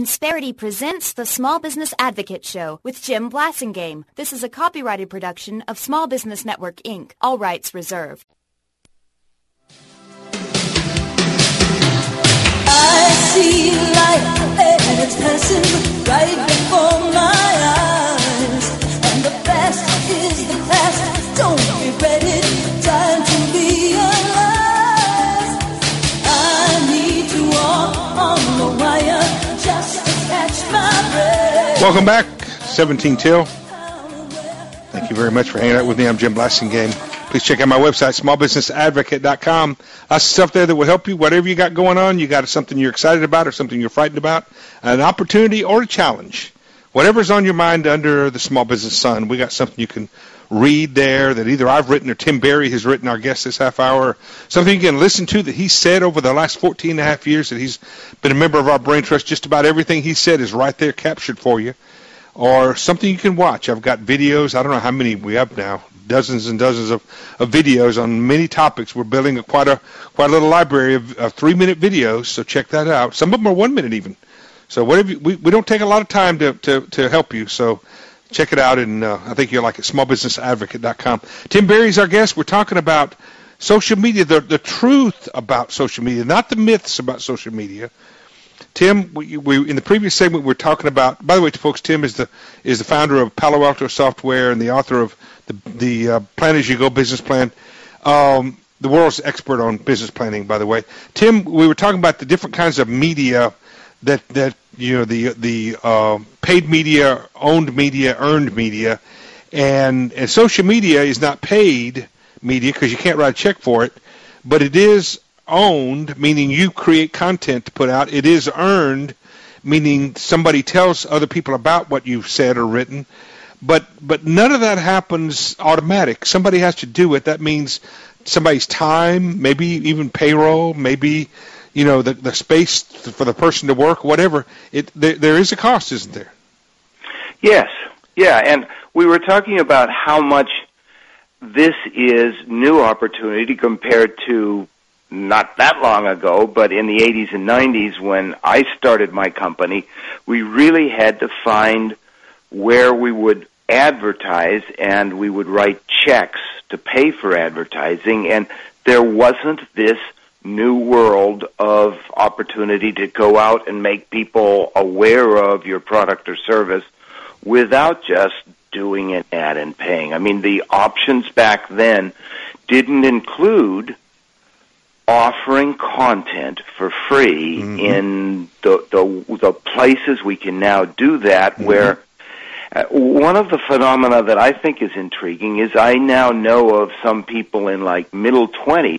Insperity presents the Small Business Advocate Show with Jim Blasingame. This is a copyrighted production of Small Business Network, Inc., all rights reserved. I see life and it's passing right before my eyes, and the past is the past, don't be ready, time to realize I need to walk on the wire just to catch my breath. Welcome back, 17 Till. Thank you very much for hanging out with me. I'm Jim Blasingame. Please check out my website, smallbusinessadvocate.com. Lots of stuff there that will help you. Whatever you got going on, you got something you're excited about or something you're frightened about, an opportunity or a challenge. Whatever's on your mind under the small business sun, we got something you can read there that either I've written or Tim Berry has written, our guest this half hour, something you can listen to that he said over the last 14 and a half years that he's been a member of our Brain Trust. Just about everything he said is right there captured for you. Or something you can watch. I've got videos. I don't know how many we have now. Dozens and dozens of videos on many topics. We're building quite a little library of 3-minute videos, so check that out. Some of them are 1 minute even. So whatever we don't take a lot of time to help you, so check it out, and I think you'll like it, smallbusinessadvocate.com. Tim Berry's our guest. We're talking about social media, the truth about social media, not the myths about social media. Tim, we in the previous segment we were talking about. By the way, folks, Tim is the founder of Palo Alto Software and the author of the Plan As You Go business plan. The world's expert on business planning, by the way. Tim, we were talking about the different kinds of media that you know, the paid media, owned media, earned media, and social media is not paid media because you can't write a check for it, but it is owned, meaning you create content to put out. It is earned, meaning somebody tells other people about what you've said or written. But none of that happens automatic. Somebody has to do it. That means somebody's time, maybe even payroll, maybe the space for the person to work, whatever. There is a cost, isn't there? Yes, yeah, and we were talking about how much this is new opportunity compared to not that long ago, but in the 80s and 90s when I started my company, we really had to find where we would advertise, and we would write checks to pay for advertising, and there wasn't this new world of opportunity to go out and make people aware of your product or service without just doing an ad and paying. I mean, the options back then didn't include offering content for free in the places we can now do that, where one of the phenomena that I think is intriguing is I now know of some people in like middle 20s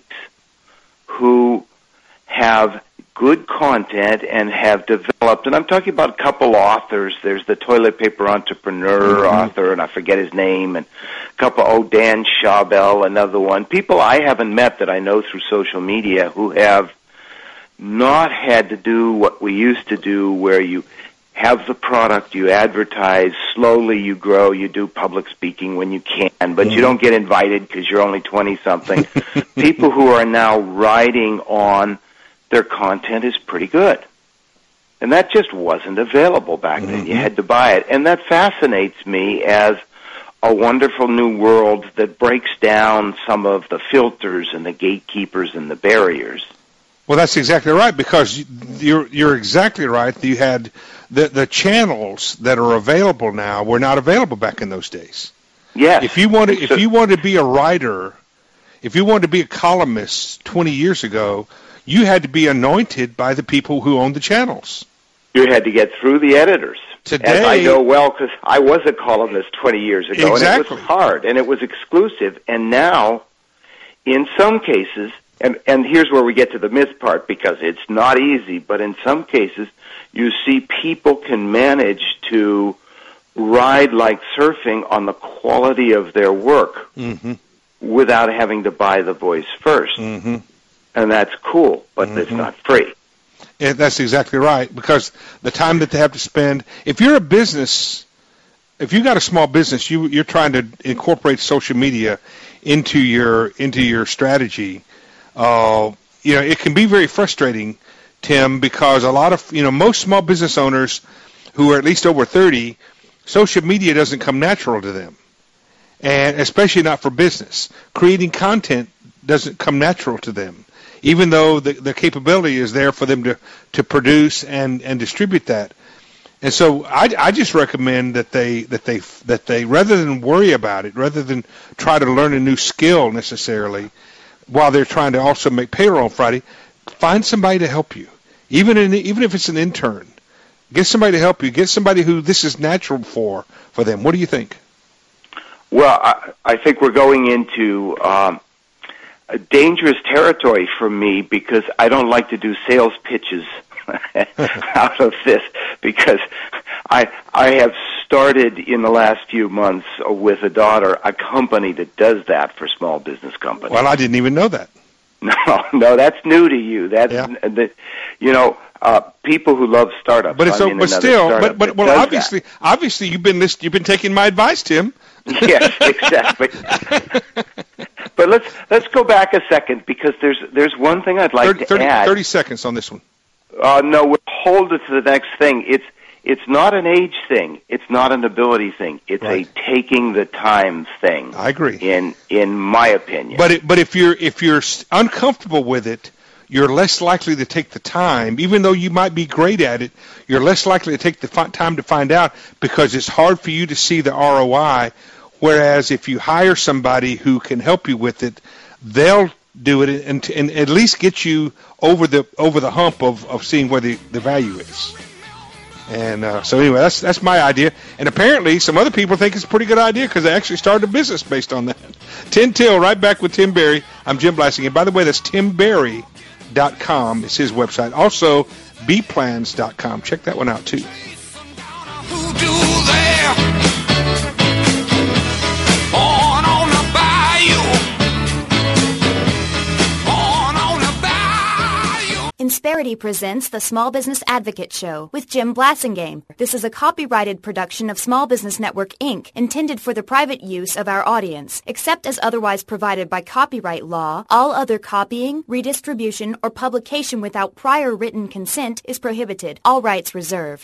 who have good content and have developed, and I'm talking about a couple authors. There's the toilet paper entrepreneur author, and I forget his name, and a couple, Dan Schabel, another one. People I haven't met that I know through social media who have not had to do what we used to do, where you have the product, you advertise, slowly you grow, you do public speaking when you can, but you don't get invited because you're only 20-something. People who are now riding on their content is pretty good. And that just wasn't available back then. You had to buy it. And that fascinates me as a wonderful new world that breaks down some of the filters and the gatekeepers and the barriers. Well, that's exactly right, because you're exactly right. You had the channels that are available now were not available back in those days. Yes. If you wanted to be a writer, if you wanted to be a columnist 20 years ago, you had to be anointed by the people who owned the channels. You had to get through the editors. Today, as I know well, because I was a columnist 20 years ago, exactly. And it was hard, and it was exclusive. And now, in some cases, and here's where we get to the myth part, because it's not easy, but in some cases, you see people can manage to ride like surfing on the quality of their work without having to buy the voice first. And that's cool, but it's not free. That's exactly right, because the time that they have to spend, if you're a business, if you got a small business, you're trying to incorporate social media into your strategy. It can be very frustrating Tim, because a lot of, most small business owners who are at least over 30, social media doesn't come natural to them, and especially not for business. Creating content doesn't come natural to them, even though the capability is there for them to produce and distribute that. And so I just recommend that they rather than worry about it, rather than try to learn a new skill necessarily, while they're trying to also make payroll on Friday, find somebody to help you, even if it's an intern. Get somebody to help you. Get somebody who this is natural for them. What do you think? Well, I think we're going into a dangerous territory for me, because I don't like to do sales pitches out of this, because I have started in the last few months with a daughter a company that does that for small business companies. Well, I didn't even know that. No, that's new to you. That's people who love startups. But obviously you've been taking my advice, Tim. Yes, exactly. But let's go back a second, because there's one thing I'd like to add. 30 seconds on this one. No, we'll hold it to the next thing. It's not an age thing. It's not an ability thing. It's a taking the time thing. I agree. In my opinion. But if you're uncomfortable with it, you're less likely to take the time. Even though you might be great at it, you're less likely to take the time to find out, because it's hard for you to see the ROI. Whereas if you hire somebody who can help you with it, they'll do it and at least get you over the hump of seeing where the value is. And so anyway, that's my idea. And apparently some other people think it's a pretty good idea, because they actually started a business based on that. 10 Till, right back with Tim Berry. I'm Jim Blasingame. And by the way, that's timberry.com. It's his website. Also, bplans.com. Check that one out, too. Insperity presents the Small Business Advocate Show with Jim Blasingame. This is a copyrighted production of Small Business Network, Inc., intended for the private use of our audience. Except as otherwise provided by copyright law, all other copying, redistribution, or publication without prior written consent is prohibited. All rights reserved.